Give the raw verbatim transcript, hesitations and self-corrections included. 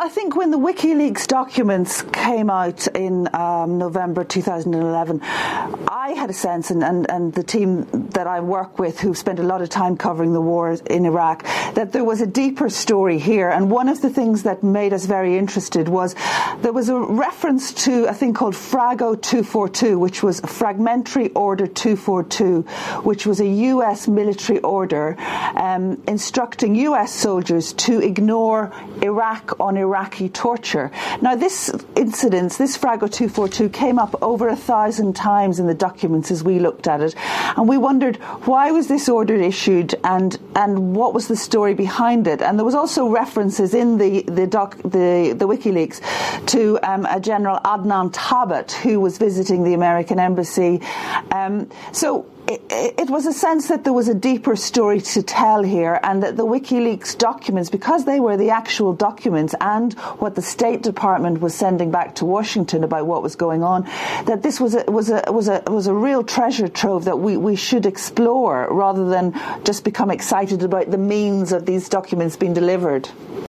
I think when the WikiLeaks documents came out in um, November two thousand eleven, I had a sense, and, and, and the team that I work with who've spent a lot of time covering the war in Iraq, that there was a deeper story here. And one of the things that made us very interested was there was a reference to a thing called Frago two forty-two, which was Fragmentary Order two forty-two, which was a U S military order um, instructing U S soldiers to ignore Iraq on Iraqi torture. Now, this incident, this Frago two forty-two, came up over a thousand times in the documents as we looked at it, and we wondered why was this order issued and and what was the story behind it. And there was also references in the the doc, the, the WikiLeaks to um, a General Adnan Tabet who was visiting the American embassy. Um, so It, it was a sense that there was a deeper story to tell here, and that the WikiLeaks documents, because they were the actual documents and what the State Department was sending back to Washington about what was going on, that this was a, was a, was a, was a real treasure trove that we, we should explore rather than just become excited about the means of these documents being delivered.